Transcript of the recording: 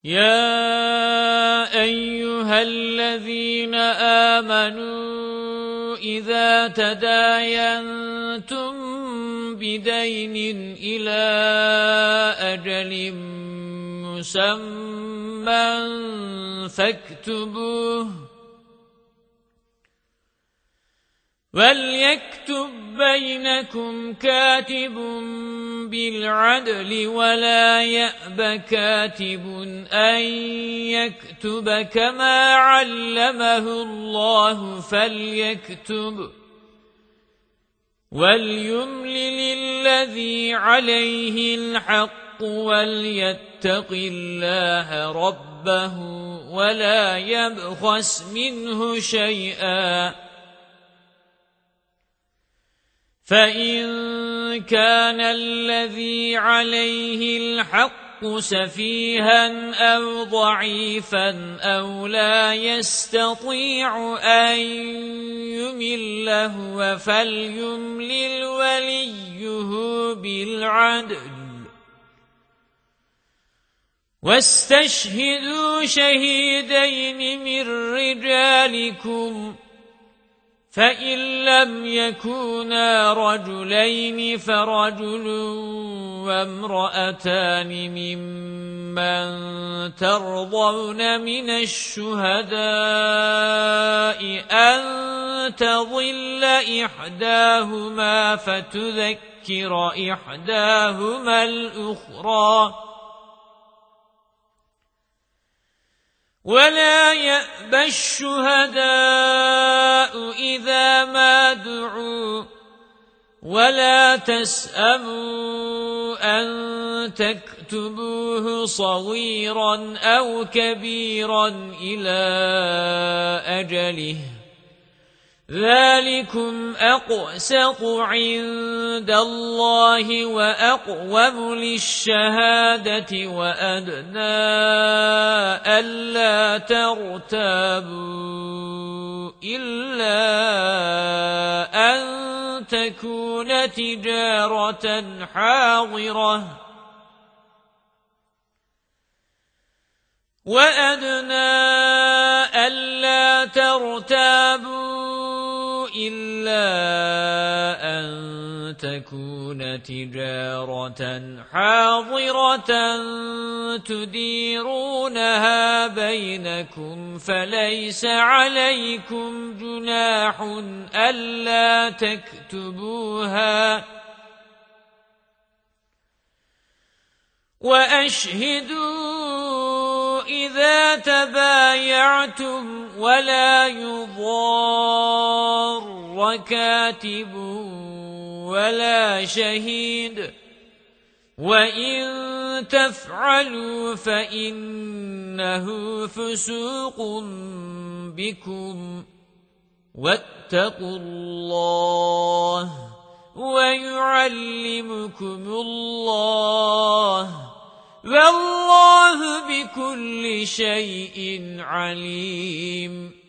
يَا أَيُّهَا الَّذِينَ آمَنُوا إِذَا تَدَايَنتُم بِدَيْنٍ إِلَى أَجَلٍ مُّسَمًّى فَاكْتُبُوهُ وَلْيَكْتُب بَّيْنَكُمْ كَاتِبٌ بِالْعَدْلِ وَلَا يَأْبَ كَاتِبٌ أَن يَكْتُبَ كَمَا عَلَّمَهُ اللَّهُ فَلْيَكْتُبْ وَلْيُمْلِلِ الَّذِي عَلَيْهِ الْحَقُّ وَلْيَتَّقِ اللَّهَ رَبَّهُ وَلَا يَبْخَسْ مِنْهُ شَيْئًا فَإِن كَانَ الَّذِي عَلَيْهِ الْحَقُّ سَفِيهًا أَوْ ضَعِيفًا أَوْ لَا يَسْتَطِيعُ أَن يُمِلَّ هُوَ فَلْيُمْلِلْ وَلِيُّهُ بِالْعَدْلِ وَاسْتَشْهِدُوا شَهِيدَيْنِ مِن رِّجَالِكُمْ فَإِن لَّمْ يَكُونَا رَجُلَيْنِ فَرَجُلٌ وَامْرَأَتَانِ مِمَّن تَرْضَوْنَ مِنَ الشُّهَدَاءِ أَن تَضِلَّ إِحْدَاهُمَا فَتُذَكِّرَ إِحْدَاهُمَا الْأُخْرَى وَلَا يَأْبَ الشُّهَدَاءُ إِذَا مَا دُعُوا وَلَا تَسْأَمُوا أَن تَكْتُبُوهُ صَغِيرًا أَوْ كَبِيرًا إِلَى أَجَلِهِ ذَلِكُمْ أَقْسَطُ عِندَ اللَّهِ وَأَقْوَمُ لِلشَّهَادَةِ وَأَدْنَىٰ أَلَّا تَرْتَابُوا إِلَّا أَن تَكُونَ تِجَارَةً حَاضِرَةً وَأَدْنَىٰ أَلَّا تَرْتَابُوا إِلَّا أَن تَكُونَ تِجَارَةً حَاضِرَةً تُدِيرُونَهَا بَيْنَكُمْ فَلَيْسَ عَلَيْكُمْ جُنَاحٌ أَلَّا تَكْتُبُوهَا وَأَشْهِدُوا إِذَا تَبَايَعْتُمْ وَلَا يُضَارَّ كَاتِبٌ وَلَا شَهِيدٌ وَإِن تَفْعَلُوا فَإِنَّهُ فُسُوقٌ بِكُمْ وَاتَّقُوا اللَّهَ وَيُعَلِّمُكُمُ اللَّهُ وَاللَّهُ بِكُلِّ شَيْءٍ عَلِيمٌ